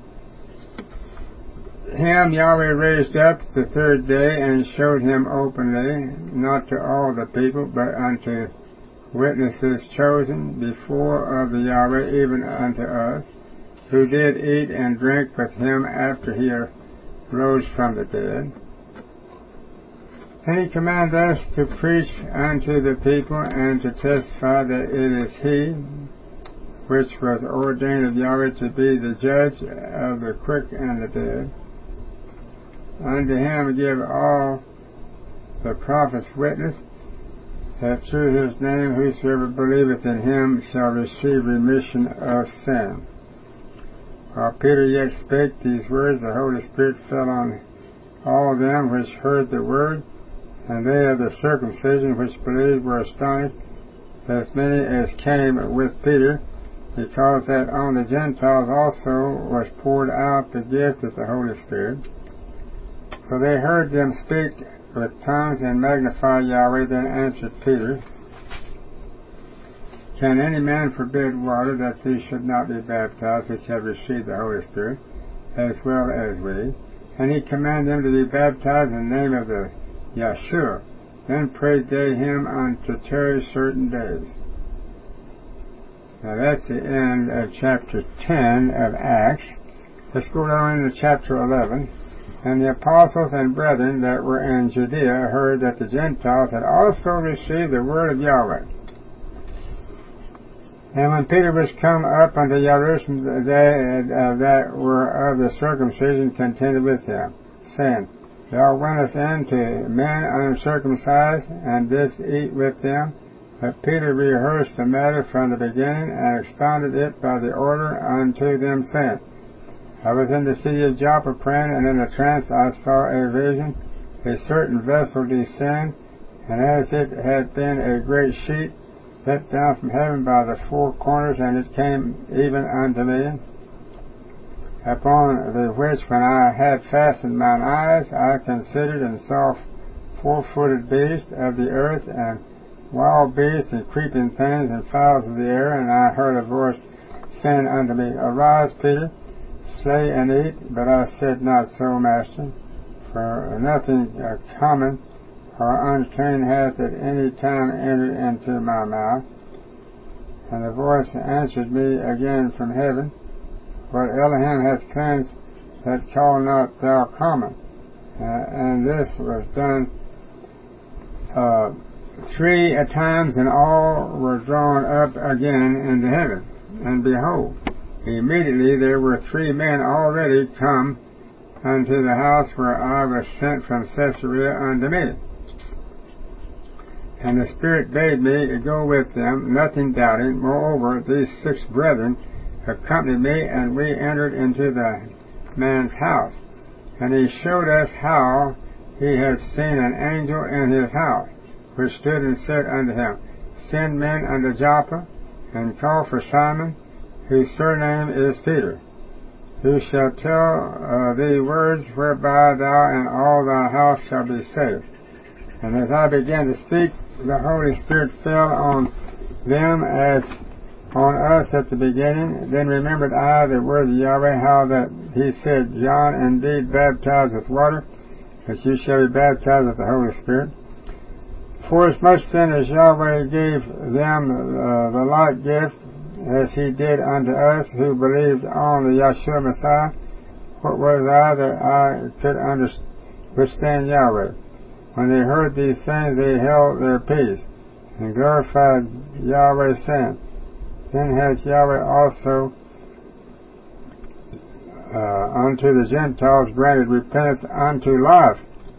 Him Yahweh raised up the third day and showed him openly, not to all the people, but unto witnesses chosen before of the Yahweh, even unto us, who did eat and drink with him after he rose from the dead. And he commanded us to preach unto the people and to testify that it is he which was ordained of Yahweh to be the judge of the quick and the dead. Unto him give all the prophets witness that through his name whosoever believeth in him shall receive remission of sin. While Peter yet spake these words, the Holy Spirit fell on all them which heard the word, and they of the circumcision which believed were astonished, as many as came with Peter, because that on the Gentiles also was poured out the gift of the Holy Spirit. For they heard them speak with tongues and magnify Yahweh. Then answered Peter, Can any man forbid water that these should not be baptized which have received the Holy Spirit, as well as we? And he commanded them to be baptized in the name of the Yeshua. Then prayed they him unto tarry certain days. Now that's the end of chapter ten of Acts. Let's go down into chapter eleven. And the apostles and brethren that were in Judea heard that the Gentiles had also received the word of Yahweh. And when Peter was come up unto Jerusalem, they uh, that were of the circumcision contended with him, saying, Thou wentest in to men uncircumcised, and didst eat with them. But Peter rehearsed the matter from the beginning, and expounded it by the order unto them, saying, I was in the city of Joppa praying, and in a trance I saw a vision, a certain vessel descend, and as it had been a great sheet, let down from heaven by the four corners, and it came even unto me. Upon the which, when I had fastened mine eyes, I considered and saw four-footed beasts of the earth, and wild beasts, and creeping things, and fowls of the air. And I heard a voice saying unto me, Arise, Peter, slay and eat. But I said, Not so, Master, for nothing uh, common or unclean hath at any time entered into my mouth. And the voice answered me again from heaven, What Elohim hath cleansed, that call not thou common. Uh, and this was done uh, three times, and all were drawn up again into heaven. And behold, immediately there were three men already come unto the house where I was sent from Caesarea unto me. And the Spirit bade me go with them, nothing doubting. Moreover, these six brethren accompanied me, and we entered into the man's house. And he showed us how he had seen an angel in his house, which stood and said unto him, Send men unto Joppa, and call for Simon, whose surname is Peter, who shall tell uh, thee words whereby thou and all thy house shall be saved. And as I began to speak, the Holy Spirit fell on them as on us at the beginning. Then remembered I the word of Yahweh, how that he said, John indeed baptized with water, but you shall be baptized with the Holy Spirit. Forasmuch then as Yahweh gave them uh, the like gift, as he did unto us who believed on the Yeshua Messiah, what was I that I could understand, withstand Yahweh? When they heard these things, they held their peace, and glorified Yahweh, saying, Then hath Yahweh also uh, unto the Gentiles granted repentance unto life.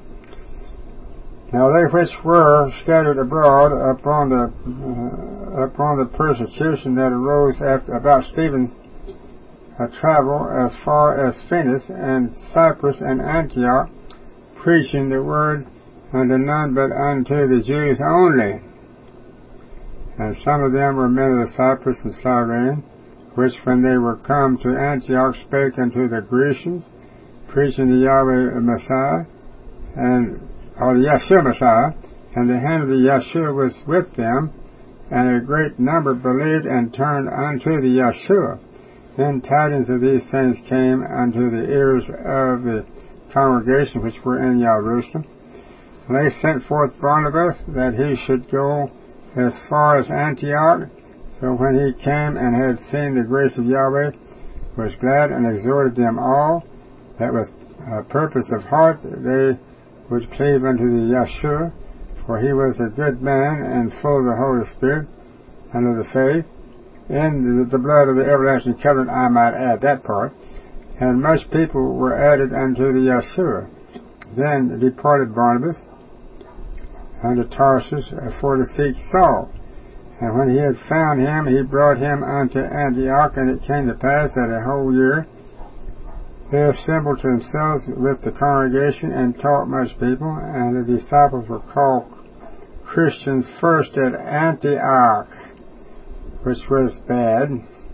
Now they which were scattered abroad upon the uh, upon the persecution that arose after about Stephen's uh, travel as far as Phoenix and Cyprus and Antioch, preaching the word unto none but unto the Jews only. And some of them were men of Cyprus and Cyrene, which when they were come to Antioch spake unto the Grecians, preaching the Yahweh Messiah, and or the Yeshua Messiah, and the hand of the Yeshua was with them, and a great number believed and turned unto the Yeshua. Then tidings of these things came unto the ears of the congregation which were in Jerusalem. And they sent forth Barnabas that he should go as far as Antioch. So when he came and had seen the grace of Yahweh, was glad and exhorted them all, that with a purpose of heart they would cleave unto the Yeshua, for he was a good man and full of the Holy Spirit and of the faith, in the blood of the everlasting covenant, I might add that part. And much people were added unto the Yeshua. Then departed Barnabas unto Tarsus for to seek Saul. And when he had found him, he brought him unto Antioch. And it came to pass that a whole year they assembled to themselves with the congregation and taught much people. And the disciples were called Christians first at Antioch, which was bad.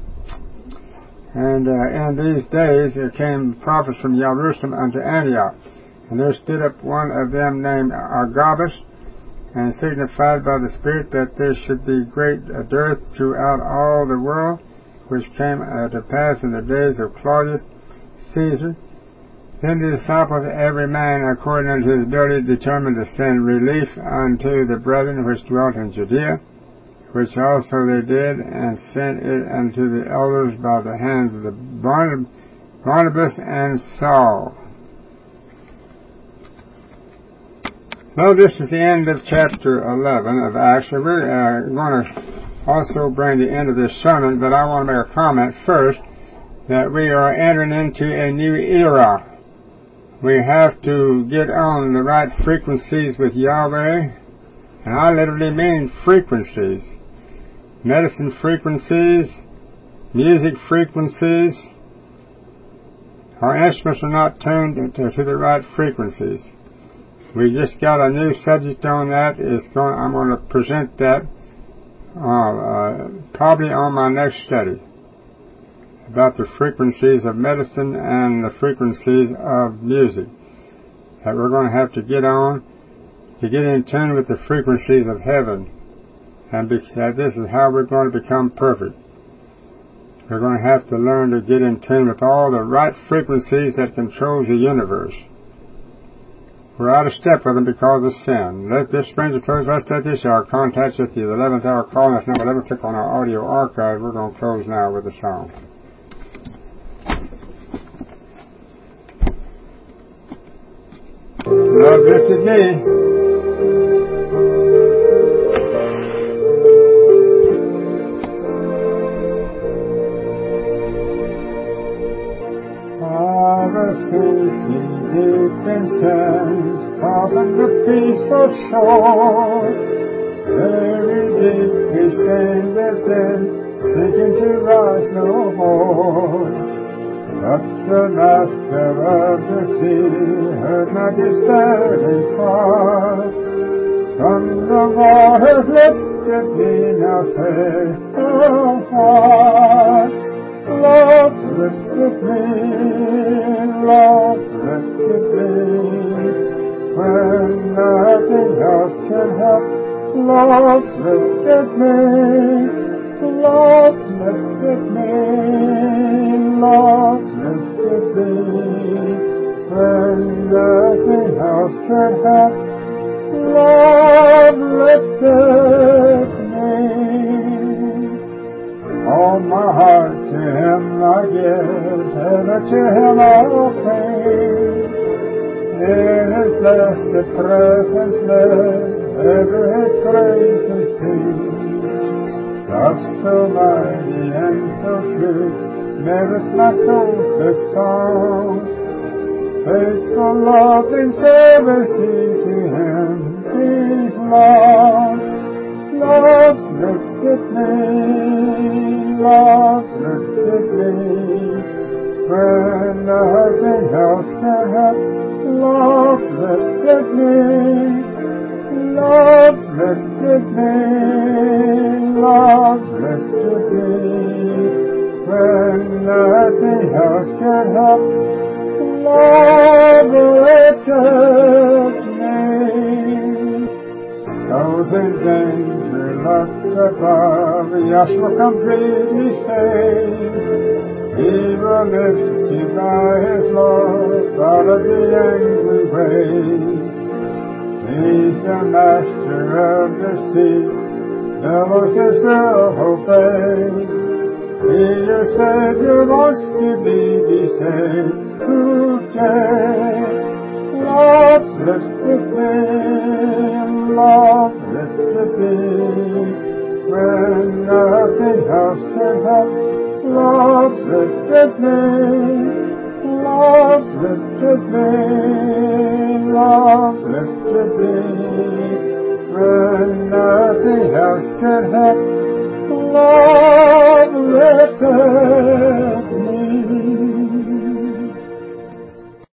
And uh, in these days there came prophets from Jerusalem unto Antioch. And there stood up one of them named Agabus, and signified by the Spirit that there should be great dearth throughout all the world, which came uh, to pass in the days of Claudius Caesar. Then the disciples, every man according unto his ability, determined to send relief unto the brethren which dwelt in Judea, which also they did, and sent it unto the elders by the hands of the Barnabas and Saul. Well, this is the end of chapter eleven of Acts. We're uh, going to also bring the end of this sermon, but I want to make a comment first that we are entering into a new era. We have to get on the right frequencies with Yahweh, and I literally mean frequencies. Medicine frequencies, music frequencies. Our instruments are not tuned to, to the right frequencies. We just got a new subject on that. It's going, I'm going to present that uh, uh, probably on my next study about the frequencies of medicine and the frequencies of music that we're going to have to get on to get in tune with the frequencies of heaven. And be, uh, this is how we're going to become perfect. We're going to have to learn to get in tune with all the right frequencies that controls the universe. We're out of step with them because of sin. Let this brings a close. Let's let this hour. Contact us at the eleventh hour. Call us number eleven. Click on our audio archive. We're going to close now with a song. Love lifted me. Sinking deep in sin, far from the peaceful shore, very deep we stand within, sinking to rise no more. But the Master of the sea heard my despairing cry. From the waters lifted me, now say, how high. Love lifted me, love lifted me, when nothing else can help. Love lifted me, love lifted me, love lifted me, when nothing else can help. Love lifted me. All my heart to Him I give, ever to Him I'll cling. In His blessed presence live, ever His praises sing. Love so mighty and so true, merits my soul's best song. Faithful love and service to Him belongs. Love lifted me, love lifted me, when nothing else can help. Love lifted me, love lifted me, love lifted me, nothing else could help. Love lifted me. Souls in danger looked above. Yeshua completely saved. He will lift you by His love out of the angry wave. He's the master of the sea. Billows Israel obey. He your Savior wants to be, be saved today. Love lifted me, love lifted me, when nothing else can help. Love lifted me, love lifted me, love lifted me, when nothing else can help.